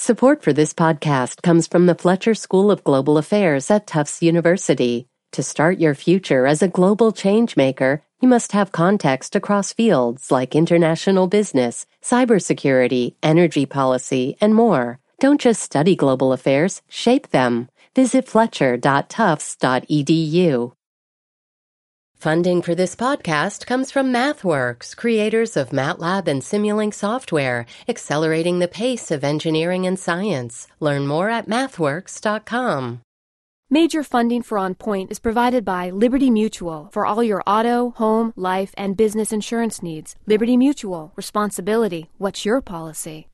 Support for this podcast comes from the Fletcher School of Global Affairs at Tufts University. To start your future as a global changemaker, you must have context across fields like international business, cybersecurity, energy policy, and more. Don't just study global affairs, shape them. Visit fletcher.tufts.edu. Funding for this podcast comes from MathWorks, creators of MATLAB and Simulink software, accelerating the pace of engineering and science. Learn more at mathworks.com. Major funding for On Point is provided by Liberty Mutual for all your auto, home, life, and business insurance needs. Liberty Mutual. Responsibility. What's your policy?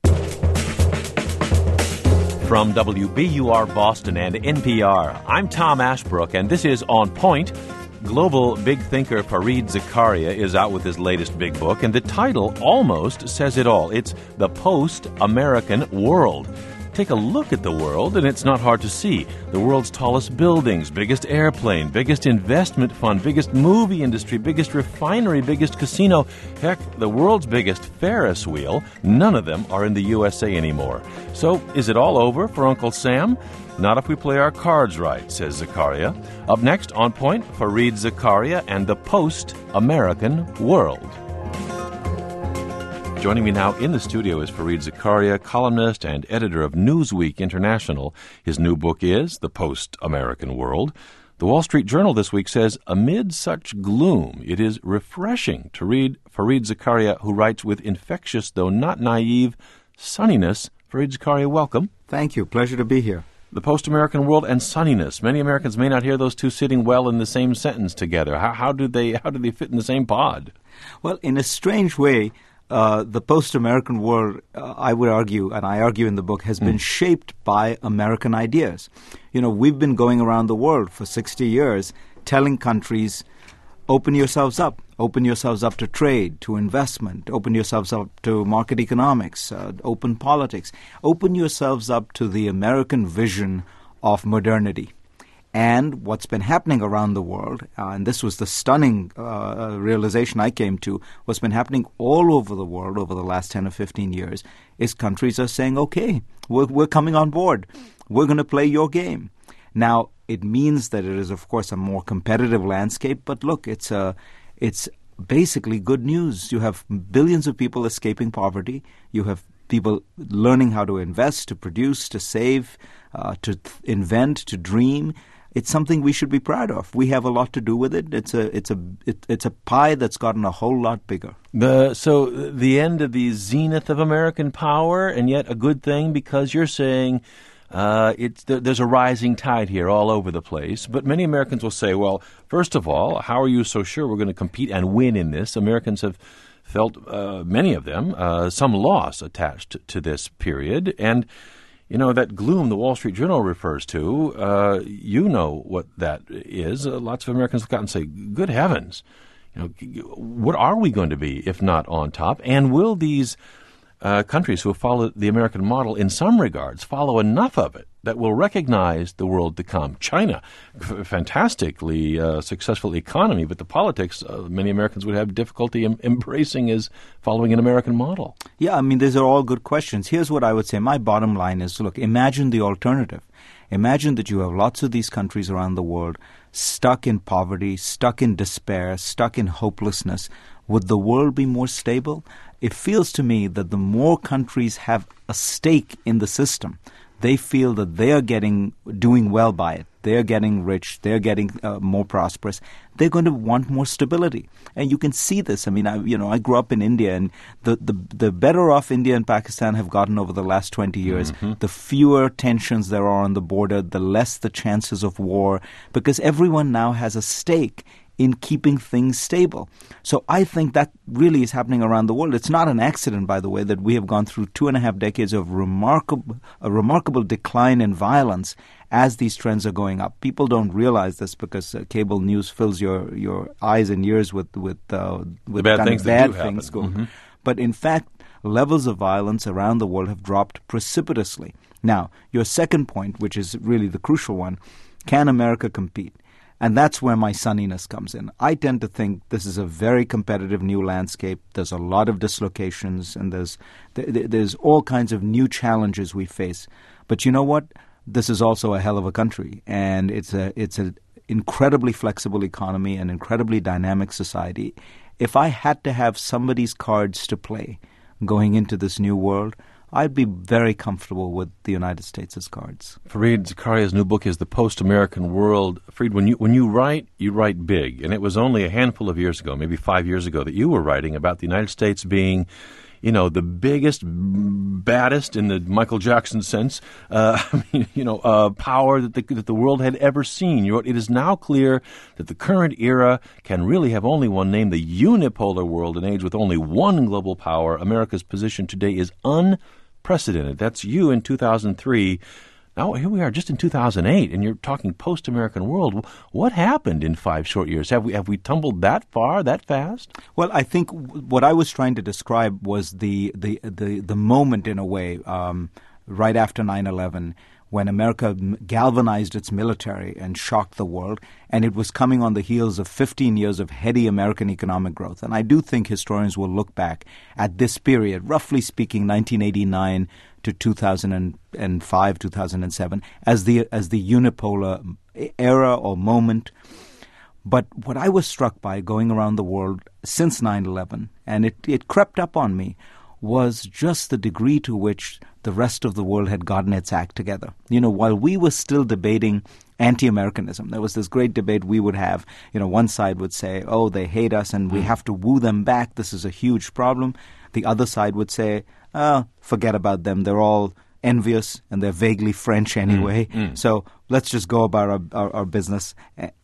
From WBUR Boston and NPR, I'm Tom Ashbrook, and this is On Point. Global big thinker Fareed Zakaria is out with his latest big book, and the title almost says it all. It's The Post-American World. Take a look at the world, and it's not hard to see. The world's tallest buildings, biggest airplane, biggest investment fund, biggest movie industry, biggest refinery, biggest casino. Heck, the world's biggest Ferris wheel, none of them are in the USA anymore. So, is it all over for Uncle Sam? Not if we play our cards right, says Zakaria. Up next, On Point, Fareed Zakaria and the Post-American World. Joining me now in the studio is Fareed Zakaria, columnist and editor of Newsweek International. His new book is The Post-American World. The Wall Street Journal this week says, amid such gloom, it is refreshing to read Fareed Zakaria, who writes with infectious, though not naive, sunniness. Fareed Zakaria, welcome. Thank you. Pleasure to be here. The post-American world and sunniness. Many Americans may not hear those two sitting well in the same sentence together. How do they fit in the same pod? Well, in a strange way, the post-American world, I would argue, and I argue in the book, has been shaped by American ideas. You know, we've been going around the world for 60 years telling countries, open yourselves up. Open yourselves up to trade, to investment. Open yourselves up to market economics, open politics. Open yourselves up to the American vision of modernity. And what's been happening around the world, and this was the stunning realization I came to, what's been happening all over the world over the last 10 or 15 years, is countries are saying, okay, we're coming on board. We're going to play your game. Now, it means that it is, of course, a more competitive landscape, but look, it's basically good news. You have billions of people escaping poverty. You have people learning how to invest, to produce, to save, to invent, to dream. It's something we should be proud of. We have a lot to do with it. It's a pie that's gotten a whole lot bigger. So the end of the zenith of American power, and yet a good thing because you're saying there's a rising tide here all over the place. But many Americans will say, well, first of all, how are you so sure we're going to compete and win in this? Americans have felt, many of them, some loss attached to this period. And you know, that gloom the Wall Street Journal refers to, you know what that is. Lots of Americans look out and say, good heavens, you know, what are we going to be if not on top? And will these countries who have followed the American model in some regards follow enough of it that will recognize the world to come? China, fantastically successful economy, but the politics, many Americans would have difficulty embracing as following an American model. Yeah, I mean, these are all good questions. Here's what I would say. My bottom line is, look, imagine the alternative. Imagine that you have lots of these countries around the world stuck in poverty, stuck in despair, stuck in hopelessness. Would the world be more stable? It feels to me that the more countries have a stake in the system, they feel that they are doing well by it. They are getting rich. They are getting more prosperous. They're going to want more stability, and you can see this. I mean, I grew up in India, and the better off India and Pakistan have gotten over the last 20 years. The fewer tensions there are on the border, the less the chances of war, because everyone now has a stake in keeping things stable. So I think that really is happening around the world. It's not an accident, by the way, that we have gone through 2.5 decades of a remarkable decline in violence as these trends are going up. People don't realize this because cable news fills your eyes and ears with the bad things that do things happen. going. But in fact, levels of violence around the world have dropped precipitously. Now, your second point, which is really the crucial one, can America compete? And that's where my sunniness comes in. I tend to think this is a very competitive new landscape. There's a lot of dislocations, and there's all kinds of new challenges we face. But you know what? This is also a hell of a country, and it's an incredibly flexible economy, an incredibly dynamic society. If I had to have somebody's cards to play going into this new world, I'd be very comfortable with the United States' cards. Fareed Zakaria's new book is The Post-American World. Fareed, when you write big, and it was only a handful of years ago, maybe 5 years ago, that you were writing about the United States being, the biggest, baddest in the Michael Jackson sense, power that the world had ever seen. It is now clear that the current era can really have only one name, the unipolar world, an age with only one global power. America's position today is unprecedented. That's you in 2003. Now, here we are just in 2008, and you're talking post-American world. What happened in 5 short years? Have we tumbled that far, that fast? Well, I think what I was trying to describe was the moment, in a way, right after 9/11, when America galvanized its military and shocked the world, and it was coming on the heels of 15 years of heady American economic growth. And I do think historians will look back at this period, roughly speaking, 1989 to 2005, 2007, as the unipolar era or moment. But what I was struck by going around the world since 9/11, and it crept up on me, was just the degree to which the rest of the world had gotten its act together. While we were still debating anti-Americanism, there was this great debate we would have. One side would say, oh, they hate us and we have to woo them back. This is a huge problem. The other side would say, oh, forget about them. They're all envious and they're vaguely French anyway. So let's just go about our business.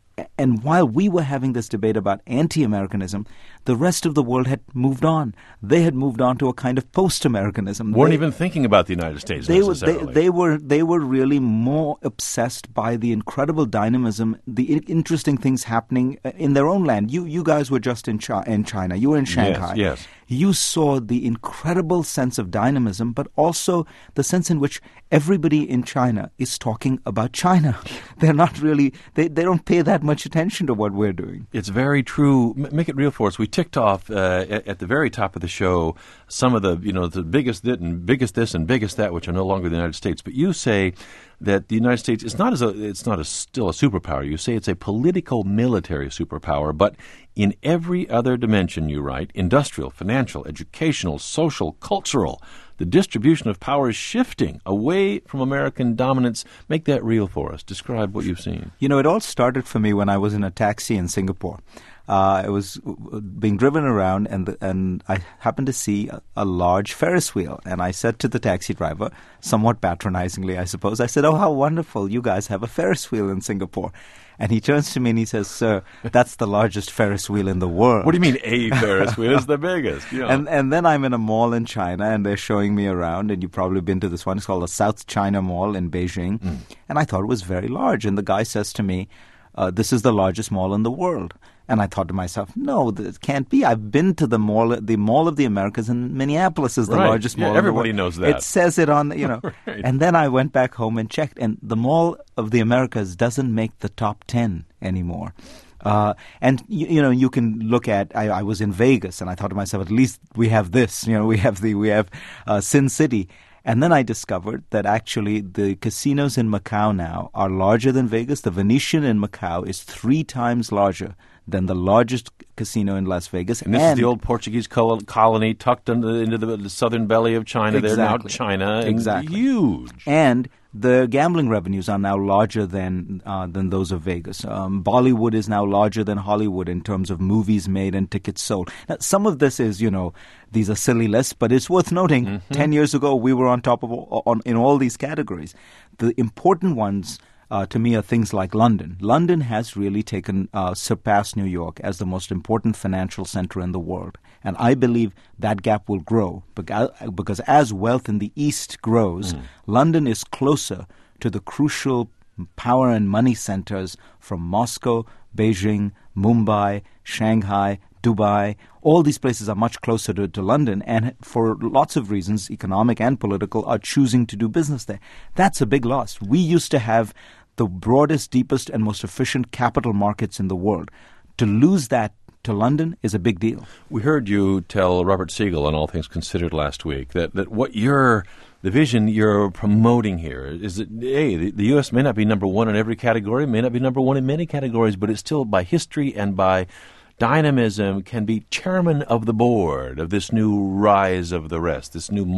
And while we were having this debate about anti-Americanism, the rest of the world had moved on. They had moved on to a kind of post-Americanism. Weren't even thinking about the United States necessarily. They were really more obsessed by the incredible dynamism, the interesting things happening in their own land. You guys were just in China. You were in Shanghai. Yes. You saw the incredible sense of dynamism, but also the sense in which everybody in China is talking about China. They're not really, they don't pay that much attention to what we're doing. It's very true. Make it real for us. We ticked off at the very top of the show some of the biggest this and biggest this and biggest that, which are no longer the United States. But you say that the United States is still a superpower. You say it's a political military superpower, but in every other dimension, you write, industrial, financial, educational, social, cultural, the distribution of power is shifting away from American dominance. Make that real for us. Describe what you've seen. It all started for me when I was in a taxi in Singapore. I was being driven around, and I happened to see a large Ferris wheel. And I said to the taxi driver, somewhat patronizingly, I suppose, I said, oh, how wonderful, you guys have a Ferris wheel in Singapore. And he turns to me and he says, sir, that's the largest Ferris wheel in the world. What do you mean a Ferris wheel? It's the biggest. Yeah. And then I'm in a mall in China, and they're showing me around, and you've probably been to this one. It's called the South China Mall in Beijing. And I thought it was very large. And the guy says to me, this is the largest mall in the world. And I thought to myself, no, it can't be. I've been to the Mall of the Americas in Minneapolis is the largest mall in the world. Everybody knows that. It says it on, Right. And then I went back home and checked, and the Mall of the Americas doesn't make the top 10 anymore. And you can look at. I was in Vegas, and I thought to myself, at least we have this. We have Sin City. And then I discovered that actually the casinos in Macau now are larger than Vegas. The Venetian in Macau is 3 times larger than the largest casino in Las Vegas. And this is the old Portuguese colony tucked into the southern belly of China. Exactly. They're now China. Exactly. Huge. And the gambling revenues are now larger than those of Vegas. Bollywood is now larger than Hollywood in terms of movies made and tickets sold. Now, some of this is, these are silly lists, but it's worth noting. 10 years ago, we were on top in all these categories. The important ones to me are things like London. London has really surpassed New York as the most important financial center in the world. And I believe that gap will grow because as wealth in the East grows, London is closer to the crucial power and money centers from Moscow, Beijing, Mumbai, Shanghai, Dubai. All these places are much closer to London, and for lots of reasons, economic and political, are choosing to do business there. That's a big loss. We used to have the broadest, deepest, and most efficient capital markets in the world. To lose that to London is a big deal. We heard you tell Robert Siegel on All Things Considered last week that what the vision you're promoting here is that, the U.S. may not be number one in every category, may not be number one in many categories, but it's still by history and by dynamism can be chairman of the board of this new rise of the rest, this new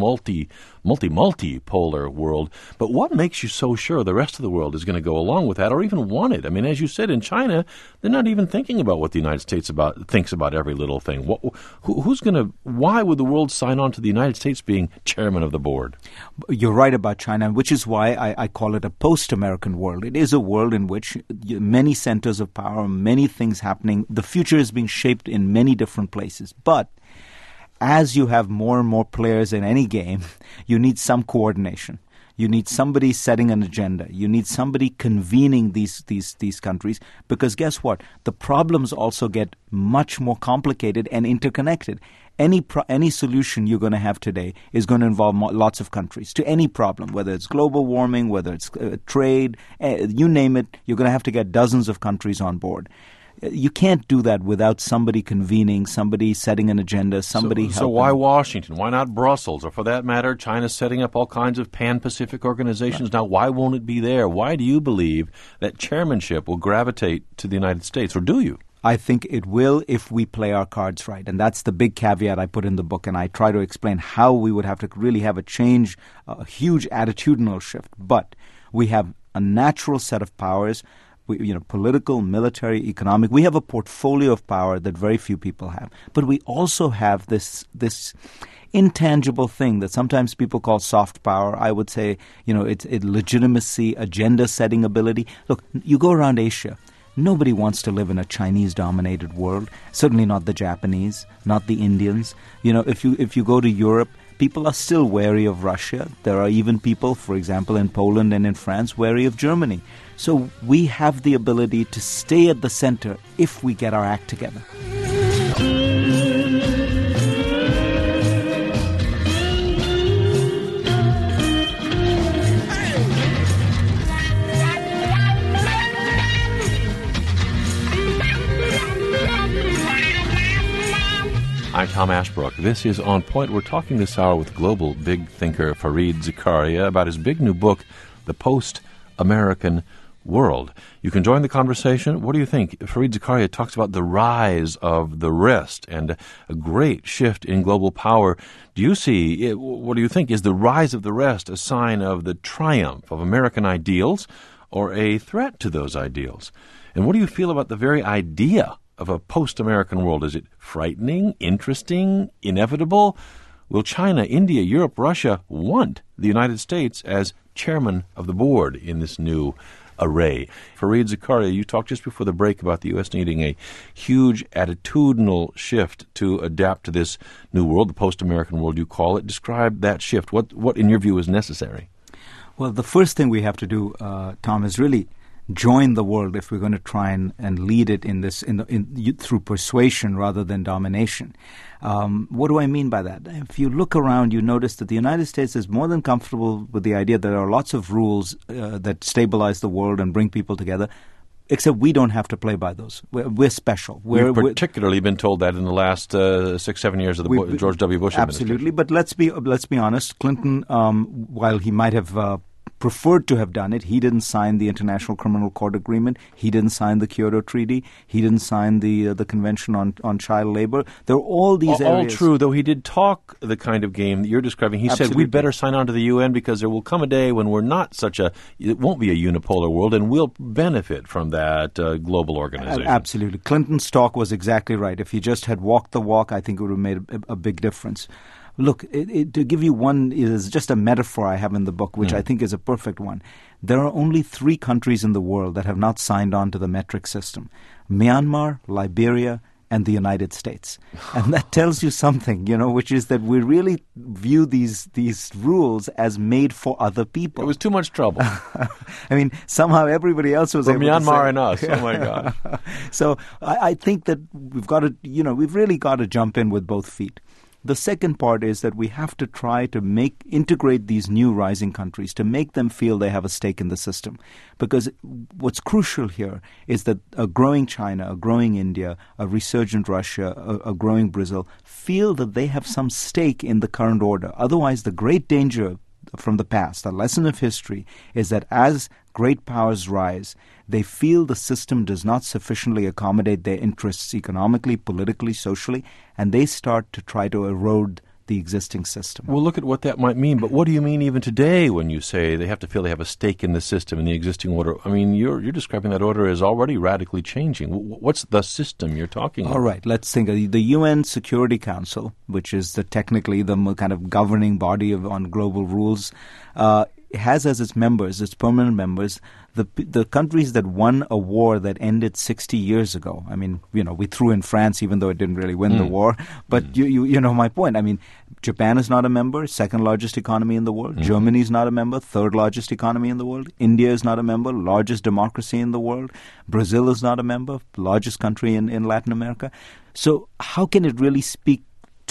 multipolar world. But what makes you so sure the rest of the world is going to go along with that or even want it? I mean, as you said, in China, they're not even thinking about what the United States thinks about every little thing. Why would the world sign on to the United States being chairman of the board? You're right about China, which is why I call it a post-American world. It is a world in which many centers of power, many things happening. The future is being shaped in many different places. But as you have more and more players in any game, you need some coordination. You need somebody setting an agenda. You need somebody convening these countries, because guess what? The problems also get much more complicated and interconnected. Any solution you're going to have today is going to involve lots of countries to any problem, whether it's global warming, whether it's trade, you name it, you're going to have to get dozens of countries on board. You can't do that without somebody convening, somebody setting an agenda, somebody helping. So why Washington? Why not Brussels? Or for that matter, China's setting up all kinds of pan-Pacific organizations. Right. Now, why won't it be there? Why do you believe that chairmanship will gravitate to the United States, or do you? I think it will if we play our cards right. And that's the big caveat I put in the book. And I try to explain how we would have to really have a change, a huge attitudinal shift. But we have a natural set of powers. Political, military, economic. We have a portfolio of power that very few people have. But we also have this intangible thing that sometimes people call soft power. I would say, it's legitimacy, agenda-setting ability. Look, you go around Asia. Nobody wants to live in a Chinese-dominated world. Certainly not the Japanese, not the Indians. If you go to Europe, people are still wary of Russia. There are even people, for example, in Poland and in France, wary of Germany. So we have the ability to stay at the center if we get our act together. I'm Tom Ashbrook. This is On Point. We're talking this hour with global big thinker Fareed Zakaria about his big new book, The Post-American World. You can join the conversation. What do you think? Fareed Zakaria talks about the rise of the rest and a great shift in global power. Do you see, what do you think, is the rise of the rest a sign of the triumph of American ideals or a threat to those ideals? And what do you feel about the very idea of a post-American world? Is it frightening, interesting, inevitable? Will China, India, Europe, Russia want the United States as chairman of the board in this new array? Fareed Zakaria, you talked just before the break about the U.S. needing a huge attitudinal shift to adapt to this new world, the post-American world you call it. Describe that shift. What in your view, is necessary? Well, the first thing we have to do, Tom, is really join the world if we're going to try and lead it through persuasion rather than domination. What do I mean by that? If you look around, you notice that the United States is more than comfortable with the idea that there are lots of rules that stabilize the world and bring people together, except we don't have to play by those. We're special. We've particularly been told that in the last 6-7 years of the George W. Bush administration. Absolutely, but let's be honest. Clinton, while he might have preferred to have done it, he didn't sign the International Criminal Court Agreement. He didn't sign the Kyoto Treaty. He didn't sign the Convention on Child Labor. There are all these areas. All true, though he did talk the kind of game that you're describing. He Absolutely. said we'd better sign on to the UN because there will come a day when we're not it won't be a unipolar world, and we'll benefit from that global organization. Absolutely. Clinton's talk was exactly right. If he just had walked the walk, I think it would have made a big difference. Look, to give you one is just a metaphor I have in the book, which I think is a perfect one. There are only 3 countries in the world that have not signed on to the metric system: Myanmar, Liberia, and the United States. And that tells you something, which is that we really view these rules as made for other people. It was too much trouble. I mean, somehow everybody else was able Myanmar to say, and us. Oh, my God. So I think that we've really got to jump in with both feet. The second part is that we have to try to integrate these new rising countries to make them feel they have a stake in the system. Because what's crucial here is that a growing China, a growing India, a resurgent Russia, a growing Brazil feel that they have some stake in the current order. Otherwise, the great danger from the past, a lesson of history, is that as great powers rise, they feel the system does not sufficiently accommodate their interests economically, politically, socially, and they start to try to erode the existing system. Well, look at what that might mean. But what do you mean even today when you say they have to feel they have a stake in the system, in the existing order? I mean, you're describing that order as already radically changing. What's the system you're talking about? All right, let's think. The UN Security Council, which is technically the kind of governing body on global rules, has as its members, its permanent members, the countries that won a war that ended 60 years ago. I mean, we threw in France even though it didn't really win the war. But you know my point. I mean, Japan is not a member, second largest economy in the world. Germany is not a member, third largest economy in the world. India is not a member, largest democracy in the world. Brazil is not a member, largest country in Latin America. So how can it really speak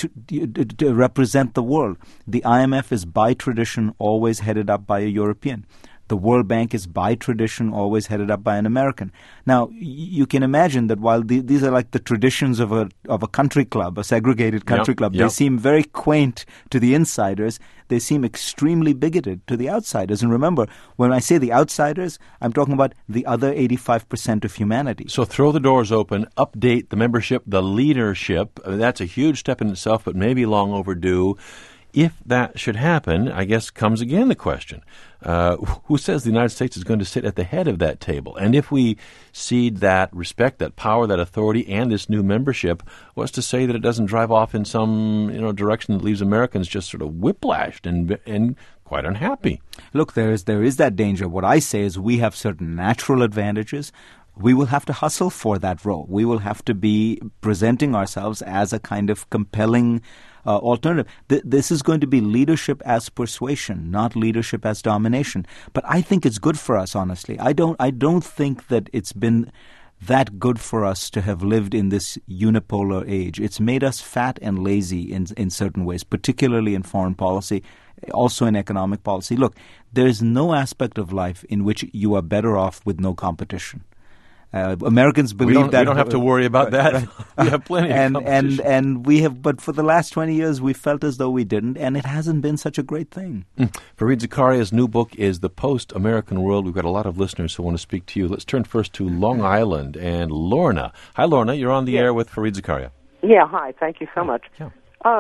to represent the world? The IMF is by tradition always headed up by a European. The World Bank is by tradition always headed up by an American. Now, you can imagine that while these are like the traditions of a country club, a segregated country club, they seem very quaint to the insiders. They seem extremely bigoted to the outsiders. And remember, when I say the outsiders, I'm talking about the other 85% of humanity. So throw the doors open, update the membership, the leadership. That's a huge step in itself, but maybe long overdue. If that should happen, I guess comes again the question, who says the United States is going to sit at the head of that table? And if we cede that respect, that power, that authority, and this new membership, what's to say that it doesn't drive off in some direction that leaves Americans just sort of whiplashed and quite unhappy? Look, there is that danger. What I say is we have certain natural advantages. We will have to hustle for that role. We will have to be presenting ourselves as a kind of compelling alternative. This is going to be leadership as persuasion, not leadership as domination. But I think it's good for us, honestly. I don't think that it's been that good for us to have lived in this unipolar age. It's made us fat and lazy in certain ways, particularly in foreign policy, also in economic policy. Look, there's no aspect of life in which you are better off with no competition. Americans believe that we don't have to worry about that. Right. We have plenty of competition. And we have, but for the last 20 years, we felt as though we didn't, and it hasn't been such a great thing. Fareed Zakaria's new book is The Post-American World. We've got a lot of listeners who want to speak to you. Let's turn first to Long Island and Lorna. Hi, Lorna. You're on the air with Fareed Zakaria. Yeah, hi. Thank you so much. Yeah.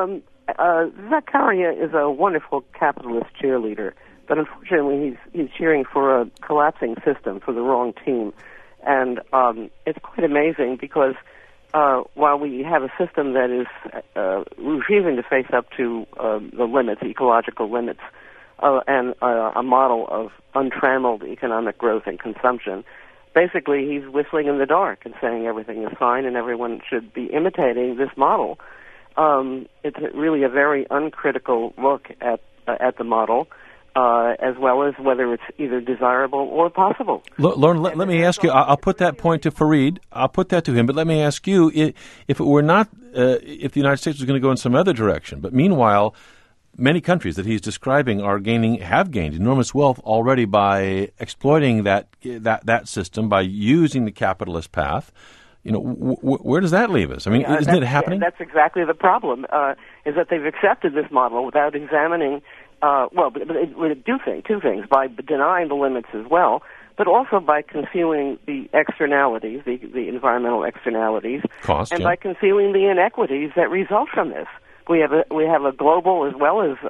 Zakaria is a wonderful capitalist cheerleader, but unfortunately he's cheering for a collapsing system, for the wrong team. And it's quite amazing because while we have a system that is refusing to face up to the limits, ecological limits, and a model of untrammeled economic growth and consumption, basically he's whistling in the dark and saying everything is fine and everyone should be imitating this model. It's really a very uncritical look at the model. As well as whether it's either desirable or possible. Lauren, let me ask you. I'll put that point to Fareed. I'll put that to him. But let me ask you: if it were not, if the United States was going to go in some other direction, but meanwhile, many countries that he's describing have gained enormous wealth already by exploiting that system, by using the capitalist path. Where does that leave us? I mean, isn't it happening? That's exactly the problem. Is that they've accepted this model without examining. But it do two things, by denying the limits as well, but also by concealing the externalities, the environmental externalities, by concealing the inequities that result from this. We have a global as well as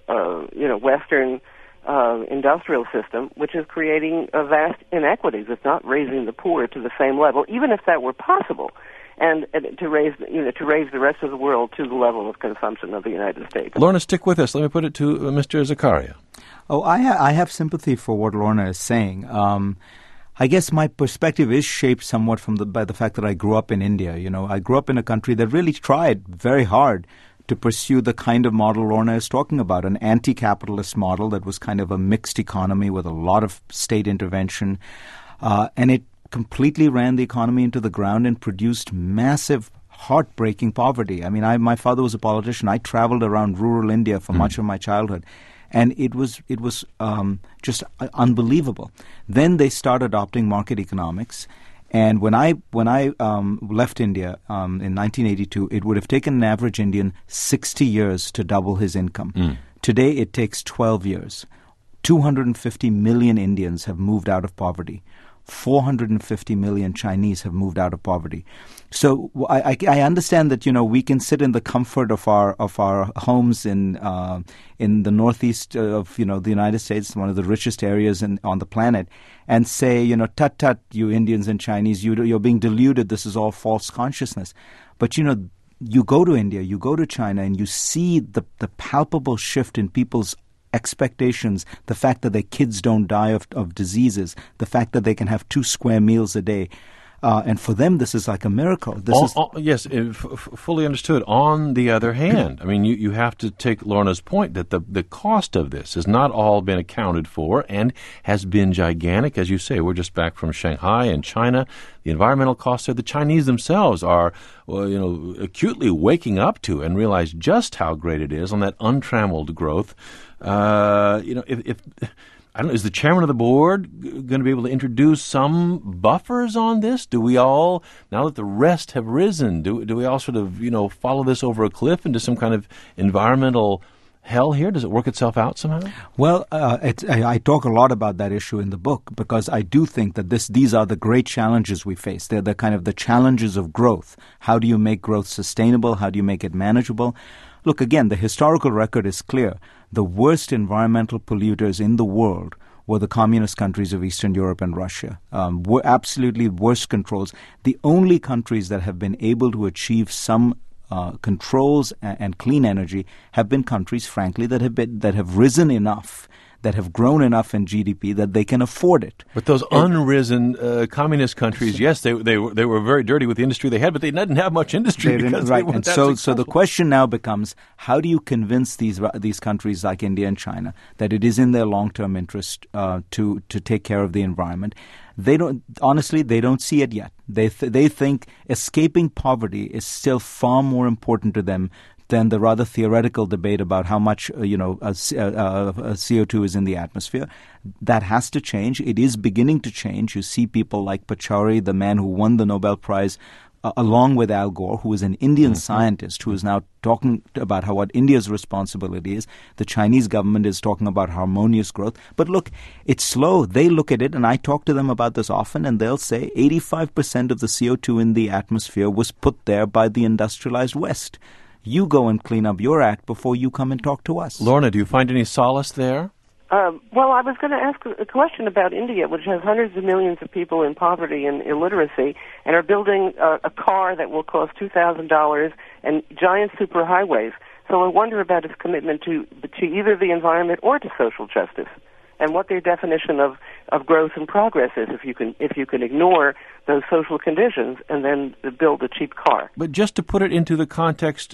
Western industrial system, which is creating vast inequities. It's not raising the poor to the same level, even if that were possible. And to raise the rest of the world to the level of consumption of the United States. Lorna, stick with us. Let me put it to Mr. Zakaria. Oh, I have sympathy for what Lorna is saying. I guess my perspective is shaped somewhat by the fact that I grew up in India. I grew up in a country that really tried very hard to pursue the kind of model Lorna is talking about, an anti-capitalist model that was kind of a mixed economy with a lot of state intervention, and it completely ran the economy into the ground and produced massive heartbreaking poverty. I mean, my father was a politician. I traveled around rural India for much of my childhood, and it was just unbelievable. Then they started adopting market economics. And when I left India in 1982, it would have taken an average Indian 60 years to double his income. Today, it takes 12 years. 250 million Indians have moved out of poverty. 450 million Chinese have moved out of poverty. So I understand that we can sit in the comfort of our homes in the northeast of the United States, one of the richest areas on the planet, and say tut you Indians and Chinese, you're being deluded. This is all false consciousness. But you go to India, you go to China, and you see the palpable shift in people's expectations, the fact that their kids don't die of diseases, the fact that they can have 2 square meals a day. And for them, this is like a miracle. Yes, fully understood. On the other hand, I mean, you have to take Lorna's point that the cost of this has not all been accounted for and has been gigantic. As you say, we're just back from Shanghai and China. The environmental costs there, the Chinese themselves are, acutely waking up to and realize just how great it is on that untrammeled growth. If I don't know, is the chairman of the board going to be able to introduce some buffers on this? Do we all, now that the rest have risen, do we all sort of, follow this over a cliff into some kind of environmental hell here? Does it work itself out somehow? Well, I talk a lot about that issue in the book because I do think that these are the great challenges we face. They're the kind of the challenges of growth. How do you make growth sustainable? How do you make it manageable? Look, again, the historical record is clear. The worst environmental polluters in the world were the communist countries of Eastern Europe and Russia. Were absolutely worst controls. The only countries that have been able to achieve some controls and clean energy have been countries, frankly, that have risen enough, that have grown enough in GDP that they can afford it. But those unrisen communist countries, yes, they were very dirty with the industry they had, but they didn't have much industry. And so the question now becomes, how do you convince these countries like India and China that it is in their long-term interest to take care of the environment? They don't see it yet. They think escaping poverty is still far more important to them than the rather theoretical debate about how much CO2 is in the atmosphere. That has to change. It is beginning to change. You see people like Pachauri, the man who won the Nobel Prize, along with Al Gore, who is an Indian scientist who is now talking about what India's responsibility is. The Chinese government is talking about harmonious growth. But look, it's slow. They look at it, and I talk to them about this often, and they'll say 85% of the CO2 in the atmosphere was put there by the industrialized West. You go and clean up your act before you come and talk to us. Lorna, do you find any solace there? Well, I was going to ask a question about India, which has hundreds of millions of people in poverty and illiteracy, and are building a car that will cost $2,000 and giant superhighways. So I wonder about its commitment to either the environment or to social justice, and what their definition of growth and progress is. If you can ignore those social conditions and then build a cheap car. But just to put it into the context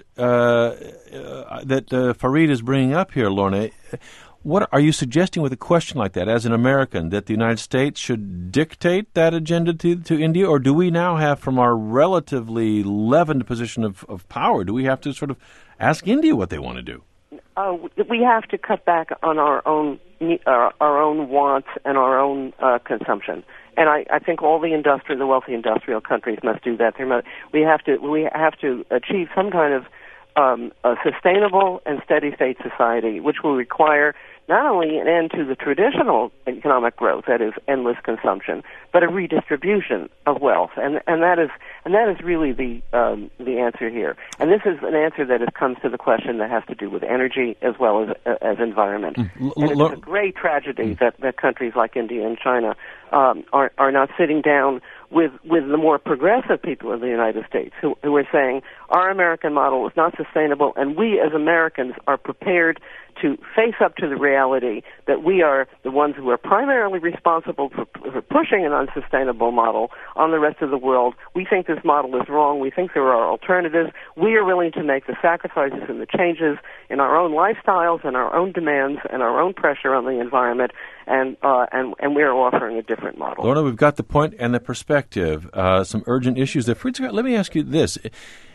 that Farid is bringing up here, Lorna. What are you suggesting with a question like that, as an American, that the United States should dictate that agenda to India, or do we now have, from our relatively leavened position of power, do we have to sort of ask India what they want to do? We have to cut back on our own wants and our own consumption, and I think all the wealthy industrial countries must do that. We have to achieve some kind of a sustainable and steady state society, which will require not only an end to the traditional economic growth, that is endless consumption, but a redistribution of wealth, and that is really the answer here. And this is an answer that comes to the question that has to do with energy as well as environment. And it's a great tragedy that countries like India and China are not sitting down with the more progressive people of the United States who are saying our American model is not sustainable, and we as Americans are prepared to face up to the reality that we are the ones who are primarily responsible for pushing an unsustainable model on the rest of the world. We think this model is wrong. We think there are alternatives. We are willing to make the sacrifices and the changes in our own lifestyles and our own demands and our own pressure on the environment, and we are offering a different model. Lorna, we've got the point and the perspective, some urgent issues there. Fritz, let me ask you this.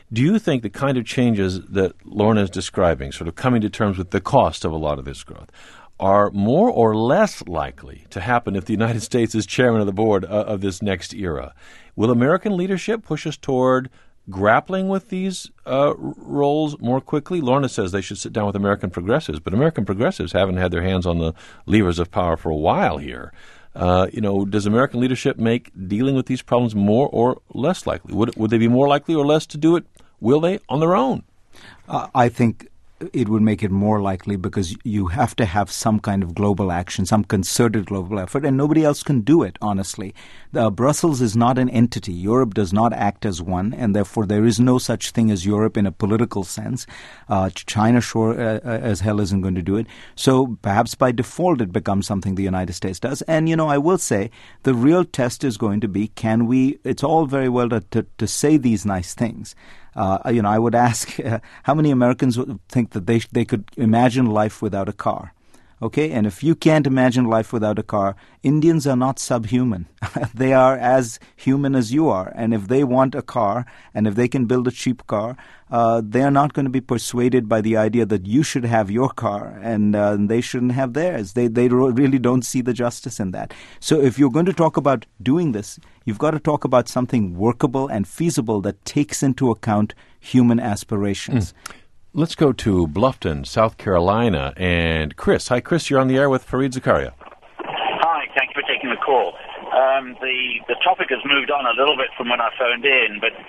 Do you think the kind of changes that Lorna is describing, sort of coming to terms with the cost of a lot of this growth, are more or less likely to happen if the United States is chairman of the board of this next era? Will American leadership push us toward grappling with these roles more quickly? Lorna says they should sit down with American progressives, but American progressives haven't had their hands on the levers of power for a while here. Does American leadership make dealing with these problems more or less likely? Would they be more likely or less to do it, will they, on their own? I think it would make it more likely because you have to have some kind of global action, some concerted global effort, and nobody else can do it, honestly. Brussels is not an entity. Europe does not act as one, and therefore there is no such thing as Europe in a political sense. China, sure as hell, isn't going to do it. So perhaps by default it becomes something the United States does. And, I will say the real test is going to be, it's all very well to say these nice things. I would ask how many Americans would think that they could imagine life without a car. Okay, and if you can't imagine life without a car, Indians are not subhuman. They are as human as you are. And if they want a car, and if they can build a cheap car, they are not going to be persuaded by the idea that you should have your car and they shouldn't have theirs. They really don't see the justice in that. So if you're going to talk about doing this, you've got to talk about something workable and feasible that takes into account human aspirations. Let's go to Bluffton, South Carolina, and Chris. Hi, Chris. You're on the air with Fareed Zakaria. Hi. Thank you for taking the call. The topic has moved on a little bit from when I phoned in, but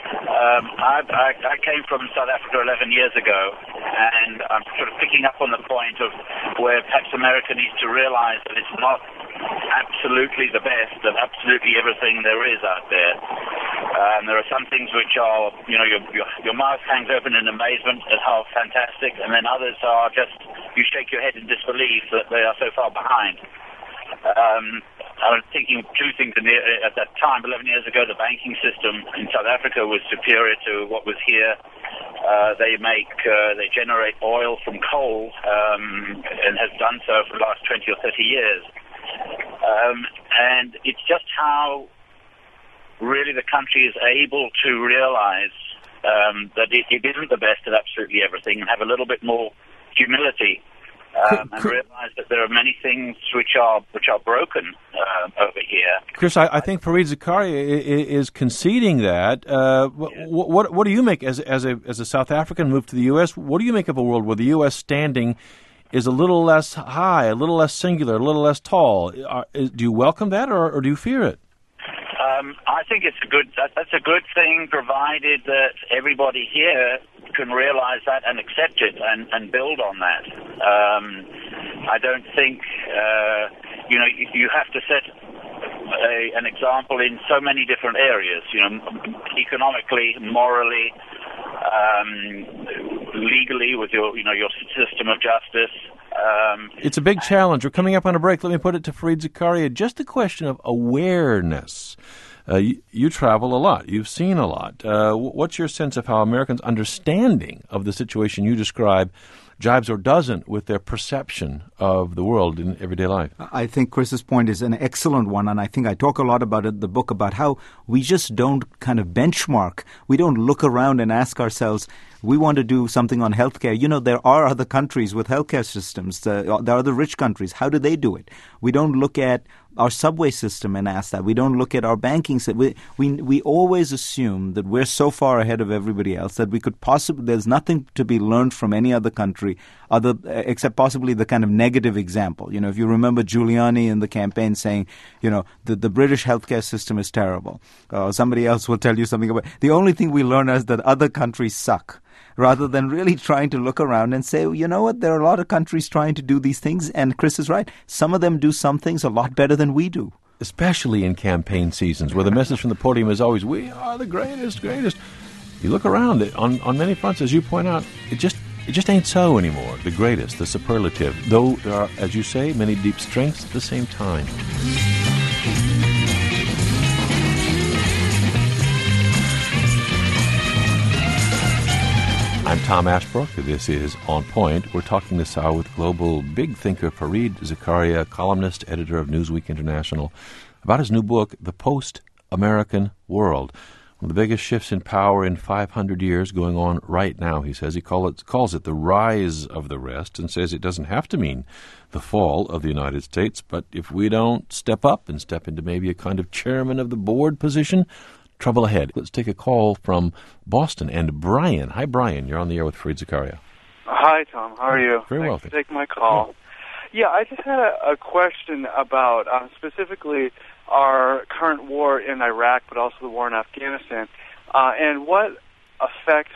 I came from South Africa 11 years ago, and I'm sort of picking up on the point of where perhaps America needs to realize that it's not absolutely the best of absolutely everything there is out there. There are some things which are, your mouth hangs open in amazement at how fantastic, and then others are just, you shake your head in disbelief that they are so far behind. I was thinking two things at that time. 11 years ago, the banking system in South Africa was superior to what was here. They generate oil from coal, and has done so for the last 20 or 30 years. And it's just how really the country is able to realize that it isn't the best at absolutely everything, and have a little bit more humility. And realize that there are many things which are broken over here. Chris, I think Fareed Zakaria is conceding that. What do you make as a South African moved to the U.S.? What do you make of a world where the U.S. standing is a little less high, a little less singular, a little less tall? Do you welcome that, or do you fear it? I think that's a good thing, provided that everybody here can realize that and accept it and build on that. I don't think, you have to set an example in so many different areas, economically, morally, legally with your system of justice. It's a big challenge. We're coming up on a break. Let me put it to Fareed Zakaria. Just a question of awareness. You travel a lot. You've seen a lot. What's your sense of how Americans' understanding of the situation you describe jibes or doesn't with their perception of the world in everyday life? I think Chris's point is an excellent one, and I think I talk a lot about it in the book, about how we just don't kind of benchmark. We don't look around and ask ourselves, we want to do something on healthcare. There are other countries with healthcare systems. There are other rich countries. How do they do it? We don't look at our subway system and ask that. We don't look at our banking system. We always assume that we're so far ahead of everybody else that we could possibly, there's nothing to be learned from any other country except possibly the kind of negative example. If you remember Giuliani in the campaign saying, the British healthcare system is terrible. Somebody else will tell you something about it. The only thing we learn is that other countries suck, rather than really trying to look around and say, you know what, there are a lot of countries trying to do these things, and Chris is right. Some of them do some things a lot better than we do. Especially in campaign seasons, where the message from the podium is always, we are the greatest. You look around it on many fronts, as you point out, it just ain't so anymore, the greatest, the superlative, though there are, as you say, many deep strengths at the same time. I'm Tom Ashbrook. This is On Point. We're talking this hour with global big thinker Fareed Zakaria, columnist, editor of Newsweek International, about his new book, The Post-American World. One of the biggest shifts in power in 500 years going on right now, he says. He calls it the rise of the rest and says it doesn't have to mean the fall of the United States, but if we don't step up and step into maybe a kind of chairman of the board position, trouble ahead. Let's take a call from Boston and Brian. Hi, Brian. You're on the air with Fareed Zakaria. Hi, Tom. How are you? Very well. Thanks for taking my call. Yeah, I just had a question about specifically our current war in Iraq, but also the war in Afghanistan, and what effects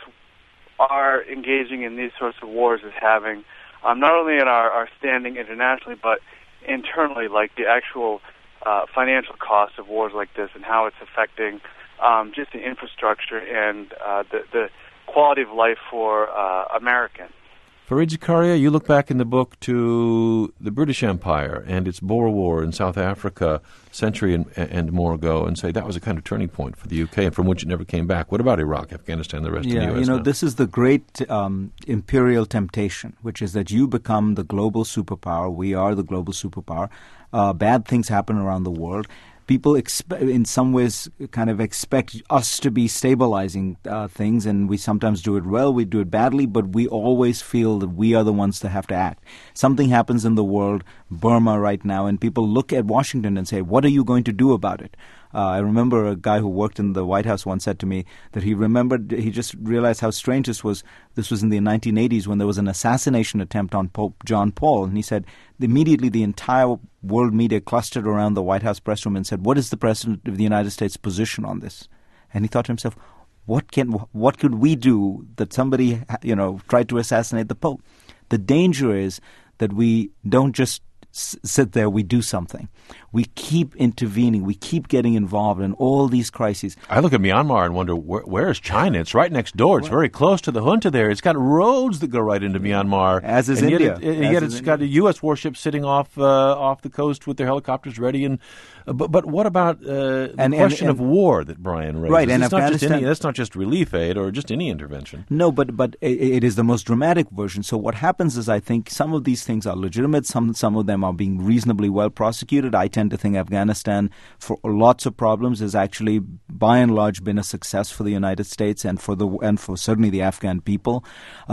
are engaging in these sorts of wars is having, not only in our standing internationally, but internally, like the actual financial costs of wars like this and how it's affecting just the infrastructure and the quality of life for Americans. Fareed Zakaria, you look back in the book to the British Empire and its Boer War in South Africa a century and more ago and say that was a kind of turning point for the UK and from which it never came back. What about Iraq, Afghanistan, the rest of the US now? This is the great imperial temptation, which is that you become the global superpower. We are the global superpower. Bad things happen around the world. People in some ways kind of expect us to be stabilizing things, and we sometimes do it well, we do it badly, but we always feel that we are the ones that have to act. Something happens in the world, Burma right now, and people look at Washington and say, what are you going to do about it? I remember a guy who worked in the White House once said to me that he just realized how strange this was. This was in the 1980s when there was an assassination attempt on Pope John Paul. And he said immediately the entire world media clustered around the White House press room and said, what is the President of the United States' position on this? And he thought to himself, what could we do that somebody, tried to assassinate the Pope? The danger is that we don't just sit there, we do something. We keep intervening. We keep getting involved in all these crises. I look at Myanmar and wonder, where is China? It's right next door. It's very close to the junta there. It's got roads that go right into Myanmar. As is India. Yet it's got a U.S. warship sitting off the coast with their helicopters ready. But what about the question of war that Brian raised? Right, and Afghanistan. That's not just relief aid or just any intervention. No, but it is the most dramatic version. So what happens is I think some of these things are legitimate. Some of them are being reasonably well prosecuted. I tend to think Afghanistan, for lots of problems, has actually, by and large, been a success for the United States and for certainly the Afghan people.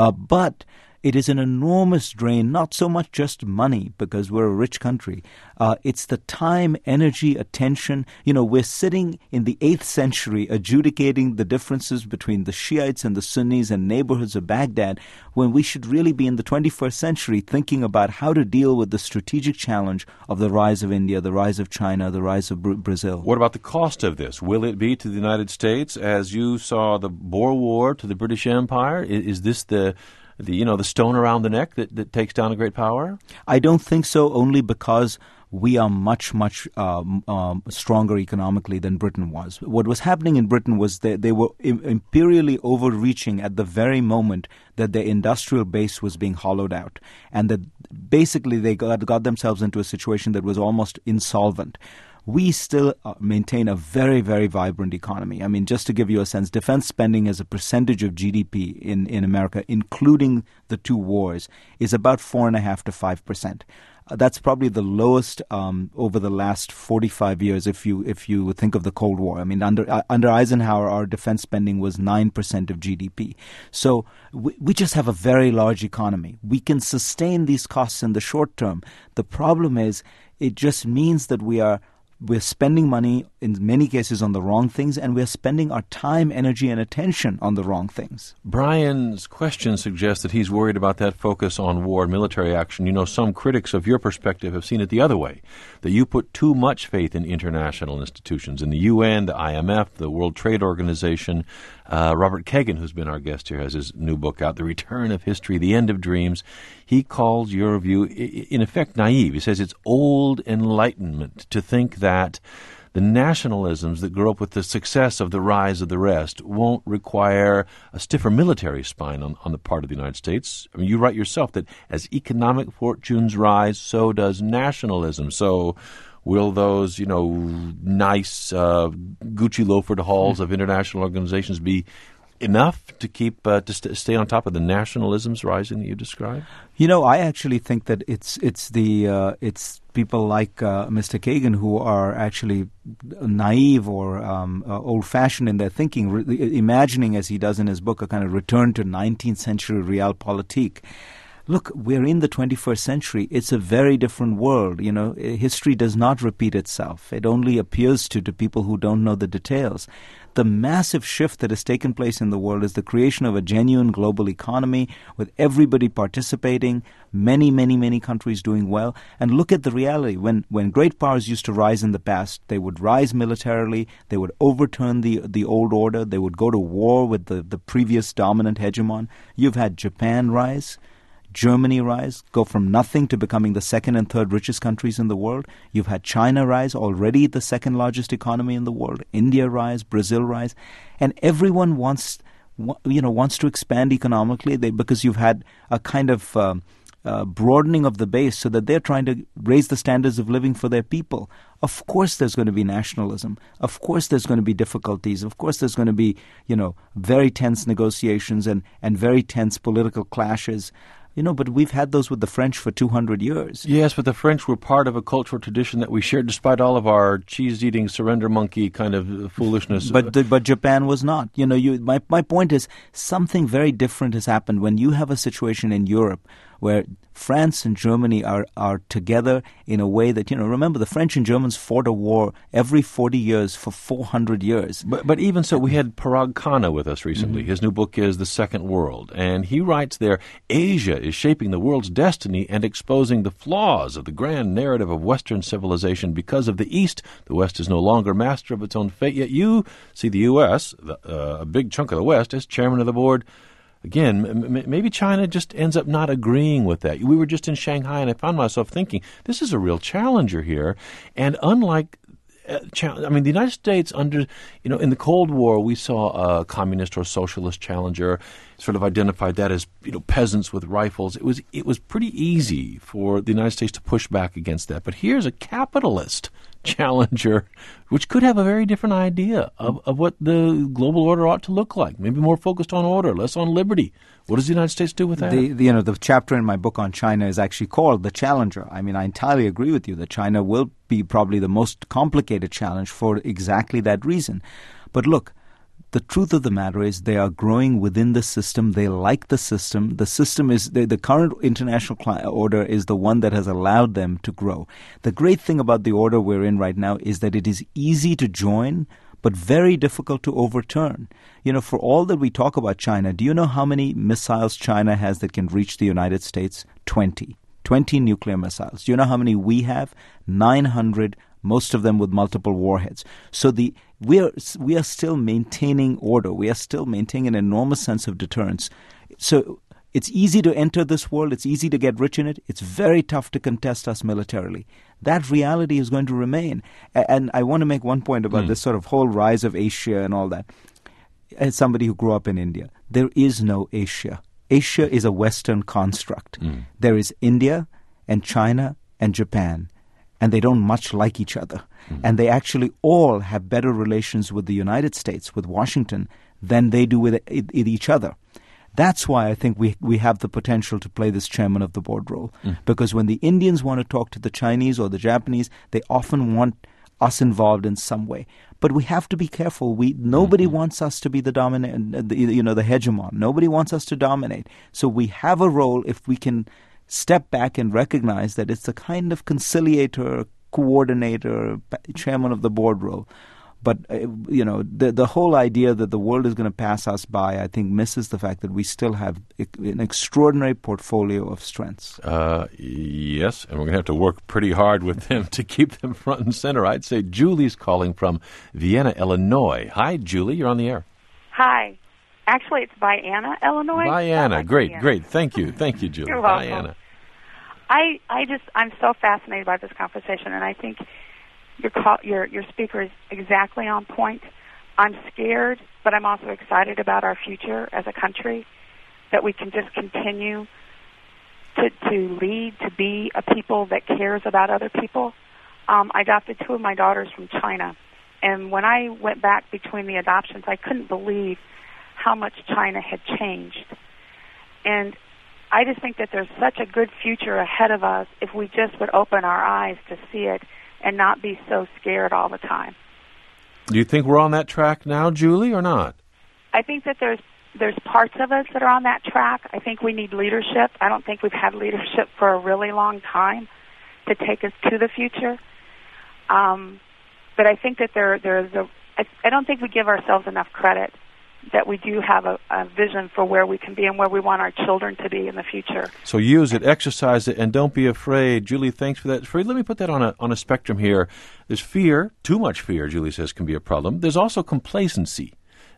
But it is an enormous drain, not so much just money, because we're a rich country. It's the time, energy, attention. We're sitting in the 8th century adjudicating the differences between the Shiites and the Sunnis and neighborhoods of Baghdad, when we should really be in the 21st century thinking about how to deal with the strategic challenge of the rise of India, the rise of China, the rise of Brazil. What about the cost of this? Will it be to the United States, as you saw the Boer War to the British Empire? Is this the stone around the neck that takes down a great power? I don't think so, only because we are much, much stronger economically than Britain was. What was happening in Britain was they were imperially overreaching at the very moment that their industrial base was being hollowed out, and that basically they got themselves into a situation that was almost insolvent. We still maintain a very, very vibrant economy. I mean, just to give you a sense, defense spending as a percentage of GDP in America, including the two wars, is about 4.5% to 5%. That's probably the lowest over the last 45 years if you think of the Cold War. I mean, under Eisenhower, our defense spending was 9% of GDP. So we just have a very large economy. We can sustain these costs in the short term. The problem is it just means that we're spending money in many cases on the wrong things, and we're spending our time, energy, and attention on the wrong things. Brian's question suggests that he's worried about that focus on war and military action. Some critics of your perspective have seen it the other way, that you put too much faith in international institutions, in the UN, the IMF, the World Trade Organization. Robert Kagan, who's been our guest here, has his new book out, The Return of History, The End of Dreams. He calls your view, in effect, naive. He says it's old enlightenment to think that the nationalisms that grow up with the success of the rise of the rest won't require a stiffer military spine on the part of the United States. I mean, you write yourself that as economic fortunes rise, so does nationalism. So will those, nice Gucci loafered halls of international organizations be enough to keep stay on top of the nationalisms rising that you described? I actually think that it's people like Mr. Kagan who are actually naive or old-fashioned in their thinking, imagining, as he does in his book, a kind of return to 19th century realpolitik. Look, we're in the 21st century. It's a very different world. History does not repeat itself. It only appears to people who don't know the details. The massive shift that has taken place in the world is the creation of a genuine global economy with everybody participating, many, many, many countries doing well. And look at the reality. When great powers used to rise in the past, they would rise militarily, they would overturn the old order, they would go to war with the previous dominant hegemon. You've had Japan rise, Germany rise, go from nothing to becoming the second and third richest countries in the world. You've had China rise, already the second largest economy in the world. India rise, Brazil rise, and everyone wants to expand economically because you've had a kind of broadening of the base so that they're trying to raise the standards of living for their people. Of course there's going to be nationalism. Of course there's going to be difficulties. Of course there's going to be, very tense negotiations and very tense political clashes. But we've had those with the French for 200 years. Yes, but the French were part of a cultural tradition that we shared despite all of our cheese-eating surrender monkey kind of foolishness. But Japan was not. My point is something very different has happened when you have a situation in Europe where France and Germany are together in a way that, remember the French and Germans fought a war every 40 years for 400 years. But even so, we had Parag Khanna with us recently. Mm-hmm. His new book is The Second World, and he writes there, Asia is shaping the world's destiny and exposing the flaws of the grand narrative of Western civilization. Because of the East, the West is no longer master of its own fate, yet you see the U.S., a big chunk of the West, as chairman of the board. Again, maybe China just ends up not agreeing with that. We were just in Shanghai, and I found myself thinking, this is a real challenger here. And unlike, the United States in the Cold War, we saw a communist or socialist challenger, sort of identified that as, peasants with rifles. It was pretty easy for the United States to push back against that. But here's a capitalist challenger, which could have a very different idea of what the global order ought to look like. Maybe more focused on order, less on liberty. What does the United States do with that? The chapter in my book on China is actually called The Challenger. I entirely agree with you that China will be probably the most complicated challenge for exactly that reason. But look, the truth of the matter is they are growing within the system. They like the system. The system is the current international order is the one that has allowed them to grow. The great thing about the order we're in right now is that it is easy to join, but very difficult to overturn. For all that we talk about China, do you know how many missiles China has that can reach the United States? 20 nuclear missiles. Do you know how many we have? 900, most of them with multiple warheads. So we are still maintaining order. We are still maintaining an enormous sense of deterrence. So it's easy to enter this world. It's easy to get rich in it. It's very tough to contest us militarily. That reality is going to remain. And I want to make one point about this sort of whole rise of Asia and all that. As somebody who grew up in India, there is no Asia. Asia is a Western construct. There is India and China and Japan, and they don't much like each other. And they actually all have better relations with the United States, with Washington, than they do with each other. That's why I think we have the potential to play this chairman of the board role. Because when the Indians want to talk to the Chinese or the Japanese, they often want us involved in some way. But we have to be careful. Nobody wants us to be the dominant, the hegemon. Nobody wants us to dominate. So we have a role if we can step back and recognize that it's a kind of conciliator, coordinator, chairman of the board role. But, the whole idea that the world is going to pass us by, I think, misses the fact that we still have an extraordinary portfolio of strengths. Yes, and we're going to have to work pretty hard with them to keep them front and center. I'd say Julie's calling from Vienna, Illinois. Hi, Julie. You're on the air. Hi. Actually, it's Vienna, Illinois. Vienna. Great. Thank you, Julie. You're welcome. Vienna. I'm so fascinated by this conversation, and I think your speaker is exactly on point. I'm scared, but I'm also excited about our future as a country, that we can just continue to lead, to be a people that cares about other people. I adopted 2 of my daughters from China, and when I went back between the adoptions, I couldn't believe how much China had changed. And I just think that there's such a good future ahead of us if we just would open our eyes to see it and not be so scared all the time. Do you think we're on that track now, Julie, or not? I think that there's parts of us that are on that track. I think we need leadership. I don't think we've had leadership for a really long time to take us to the future. But I think that I don't think we give ourselves enough credit that we do have a vision for where we can be and where we want our children to be in the future. So use it, exercise it, and don't be afraid. Julie, thanks for that. Let me put that on a spectrum here. There's fear. Too much fear, Julie says, can be a problem. There's also complacency.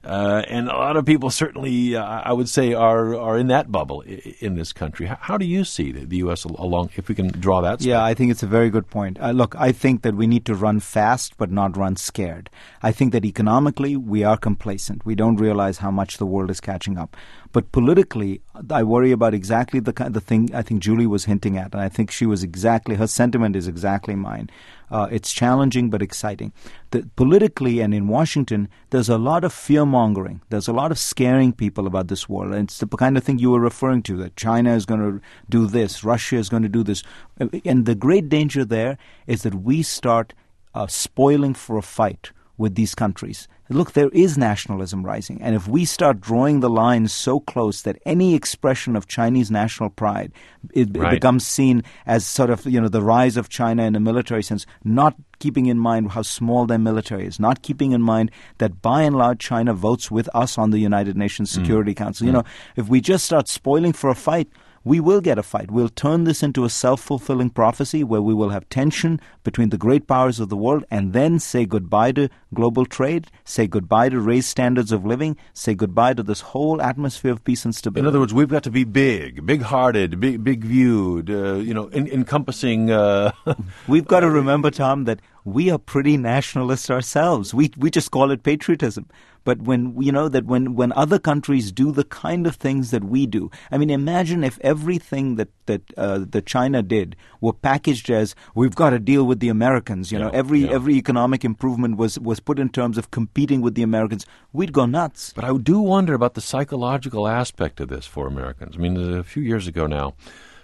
And a lot of people certainly, I would say, are in that bubble in this country. How do you see the U.S. along, if we can draw that? Yeah, I think it's a very good point. Look, I think that we need to run fast but not run scared. I think that economically we are complacent. We don't realize how much the world is catching up. But politically, I worry about exactly the thing I think Julie was hinting at, and I think her sentiment is exactly mine. It's challenging but exciting. Politically and in Washington, there's a lot of fear-mongering. There's a lot of scaring people about this world. And it's the kind of thing you were referring to, that China is going to do this, Russia is going to do this. And the great danger there is that we start spoiling for a fight with these countries. Look, there is nationalism rising. And if we start drawing the lines so close that any expression of Chinese national pride, it becomes seen as sort of, the rise of China in a military sense, not keeping in mind how small their military is, not keeping in mind that by and large China votes with us on the United Nations Security Council. If we just start spoiling for a fight, we will get a fight. We'll turn this into a self-fulfilling prophecy where we will have tension between the great powers of the world and then say goodbye to global trade, say goodbye to raised standards of living, say goodbye to this whole atmosphere of peace and stability. In other words, we've got to be big-hearted, big-viewed, encompassing. We've got to remember, Tom, that we are pretty nationalist ourselves. We just call it patriotism. But when other countries do the kind of things that we do, I mean, imagine if everything that China did were packaged as we've got to deal with the Americans. Every economic improvement was put in terms of competing with the Americans. We'd go nuts. But I do wonder about the psychological aspect of this for Americans. I mean, a few years ago now,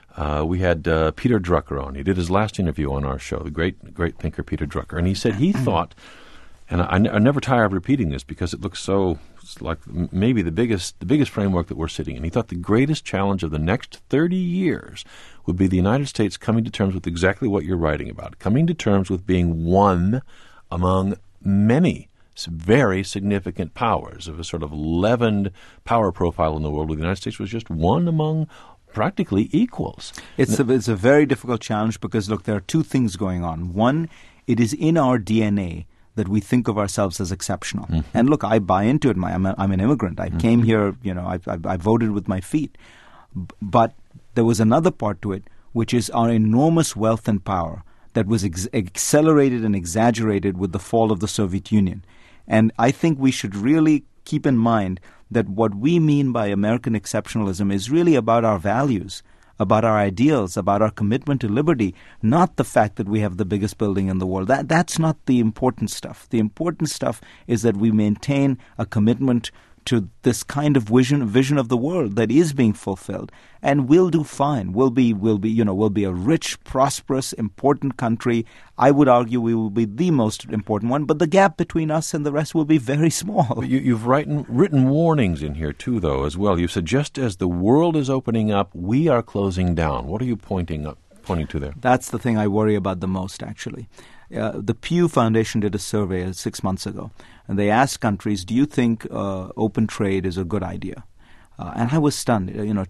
we had Peter Drucker on. He did his last interview on our show, the great thinker Peter Drucker, and he said he thought. And I never tire of repeating this because it looks so like maybe the biggest framework that we're sitting in. He thought the greatest challenge of the next 30 years would be the United States coming to terms with exactly what you're writing about, coming to terms with being one among many very significant powers of a sort of leavened power profile in the world, where the United States was just one among practically equals. It's a very difficult challenge because, look, there are two things going on. One, it is in our DNA that we think of ourselves as exceptional. Mm-hmm. And look, I buy into it. I'm an immigrant. I came here, I voted with my feet. But there was another part to it, which is our enormous wealth and power that was accelerated and exaggerated with the fall of the Soviet Union. And I think we should really keep in mind that what we mean by American exceptionalism is really about our values, about our ideals, about our commitment to liberty, not the fact that we have the biggest building in the world. That's not the important stuff. The important stuff is that we maintain a commitment to this kind of vision of the world that is being fulfilled, and we'll do fine. We'll be a rich, prosperous, important country. I would argue we will be the most important one, but the gap between us and the rest will be very small. But you've written warnings in here too, though, as well. You said just as the world is opening up, we are closing down. What are you pointing to there? That's the thing I worry about the most, actually. The Pew Foundation did a survey 6 months ago, and they asked countries, do you think open trade is a good idea? And I was stunned.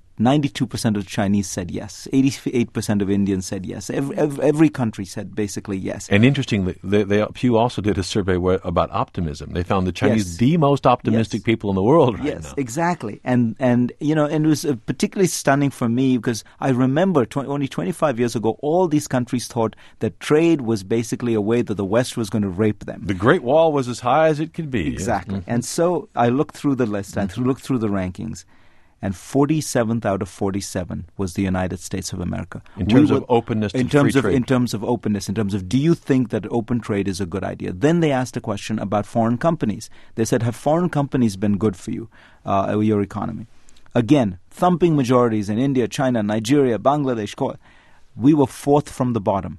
92% of the Chinese said yes. 88% of Indians said yes. Every country said basically yes. And interestingly, Pew also did a survey about optimism. They found the Chinese the most optimistic people in the world right now. Yes, exactly. And it was particularly stunning for me because I remember only 25 years ago, all these countries thought that trade was basically a way that the West was going to rape them. The Great Wall was as high as it could be. Exactly. Mm-hmm. And so I looked through the list, I looked through the rankings, and 47th out of 47 was the United States of America. In terms of openness to free trade. In terms of openness, in terms of do you think that open trade is a good idea? Then they asked a question about foreign companies. They said, have foreign companies been good for you, your economy? Again, thumping majorities in India, China, Nigeria, Bangladesh. We were fourth from the bottom.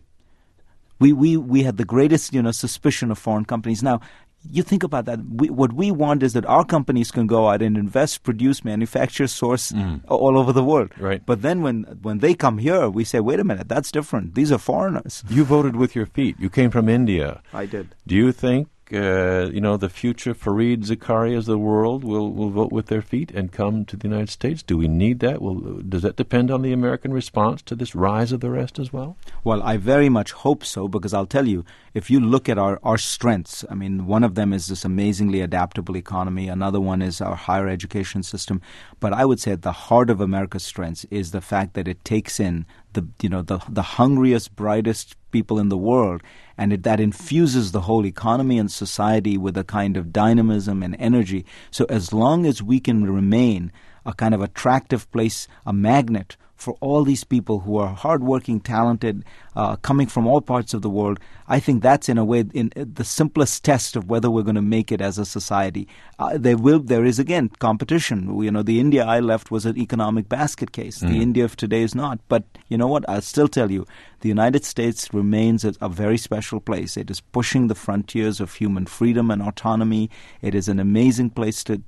We had the greatest, suspicion of foreign companies. Now, you think about that. What we want is that our companies can go out and invest, produce, manufacture, source all over the world. Right. But then when they come here, we say, wait a minute, that's different. These are foreigners. You voted with your feet. You came from India. I did. Do you think, the future Fareed Zakarias of the world will vote with their feet and come to the United States? Do we need that? Does that depend on the American response to this rise of the rest as well? Well, I very much hope so, because I'll tell you, if you look at our strengths, I mean, one of them is this amazingly adaptable economy. Another one is our higher education system. But I would say at the heart of America's strengths is the fact that it takes in the hungriest, brightest people in the world, and that infuses the whole economy and society with a kind of dynamism and energy. So as long as we can remain a kind of attractive place, a magnet for all these people who are hardworking, talented, coming from all parts of the world, I think that's in a way the simplest test of whether we're going to make it as a society. There is again competition. The India I left was an economic basket case. The India of today is not. But you know what? I'll still tell you, the United States remains a very special place. It is pushing the frontiers of human freedom and autonomy. It is an amazing place to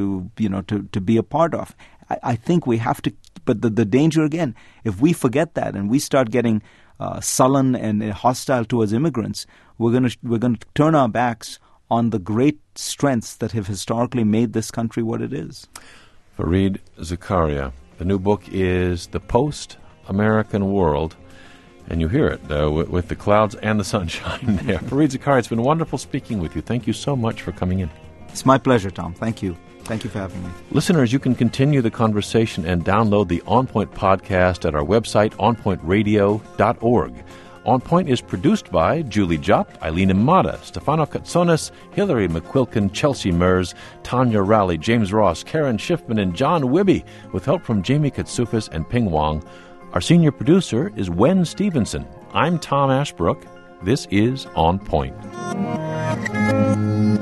be a part of. I think we have to. But the danger again, if we forget that and we start getting sullen and hostile towards immigrants, we're going to turn our backs on the great strengths that have historically made this country what it is. Fareed Zakaria. The new book is The Post-American World, and you hear it with the clouds and the sunshine there. Fareed Zakaria, it's been wonderful speaking with you. Thank you so much for coming in. It's my pleasure, Tom. Thank you. Thank you for having me. Listeners, you can continue the conversation and download the On Point podcast at our website, onpointradio.org. On Point is produced by Julie Jupp, Eileen Imada, Stefano Katsonis, Hillary McQuilkin, Chelsea Mers, Tanya Rowley, James Ross, Karen Schiffman, and John Wibby, with help from Jamie Katsufis and Ping Wong. Our senior producer is Wen Stevenson. I'm Tom Ashbrook. This is On Point.